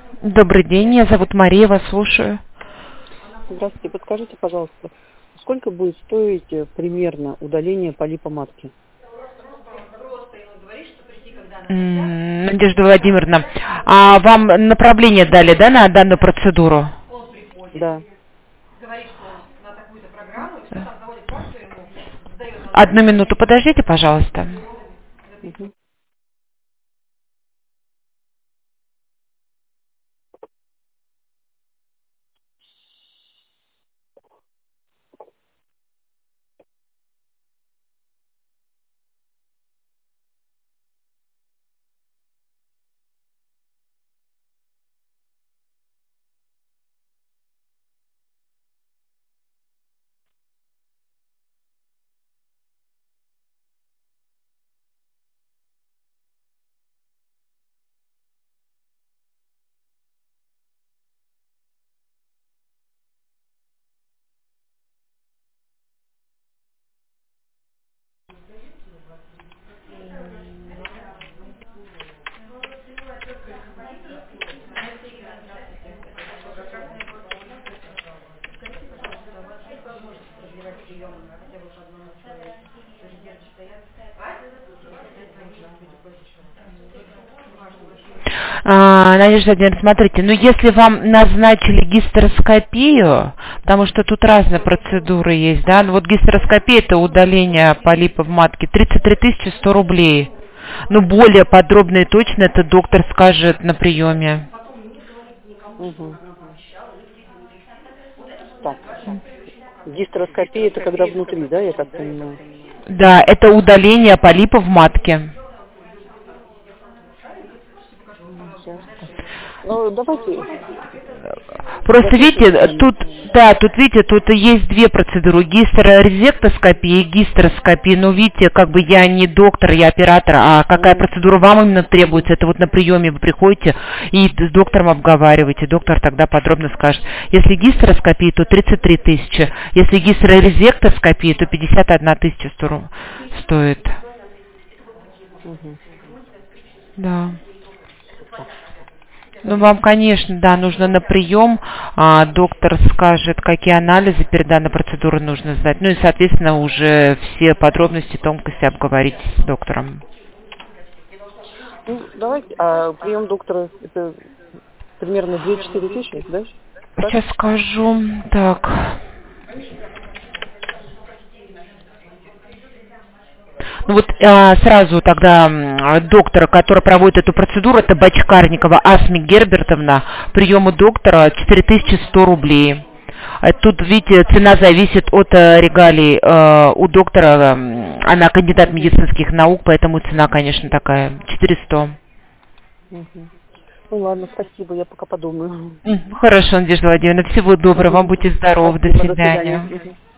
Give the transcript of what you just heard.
Добрый день, меня зовут Мария, вас слушаю. Здравствуйте, подскажите, пожалуйста, сколько будет стоить примерно удаление полипа матки? Надежда Владимировна, а вам направление дали, да, на данную процедуру? Да. Одну минуту, подождите, пожалуйста. Мгм. Надежда Владимировна, смотрите, ну если вам назначили гистероскопию, потому что тут разные процедуры есть, да, ну вот гистероскопия это удаление полипа в матке, 33 100 рублей. Ну более подробно и точно это доктор скажет на приеме. Угу. Так. Гистероскопия это когда внутри, да, я так понимаю? Да, это удаление полипа в матке. Ясно. Ну, давайте Просто видите, запишем. тут, да, тут видите, тут есть две процедуры, гистерорезектоскопия и гистероскопия. Ну, видите, как бы я не доктор, я оператор, а какая процедура вам именно требуется, это вот на приеме вы приходите и с доктором обговариваете, доктор тогда подробно скажет. Если гистероскопия, то 33 тысячи, если гистерорезектоскопия, то 51 тысяча стоит. Угу. Да. Ну, вам, конечно, да, нужно на прием, доктор скажет, какие анализы перед данной процедурой нужно сдать, ну и, соответственно, уже все подробности, тонкости обговорить с доктором. Ну, давайте, а прием доктора это примерно 2-4 тысячи, да? Так? Сейчас скажу, так. Ну вот сразу тогда доктора, который проводит эту процедуру, это Бочкарникова Асми Гербертовна, прием у доктора 4100 рублей. Тут, видите, цена зависит от регалий. У доктора, она кандидат медицинских наук, поэтому цена, конечно, такая, 400. Угу. Ну ладно, спасибо, я пока подумаю. Хорошо, Надежда Владимировна, всего доброго, вам будьте здоровы, до Спасибо, до свидания. свидания. Мгм.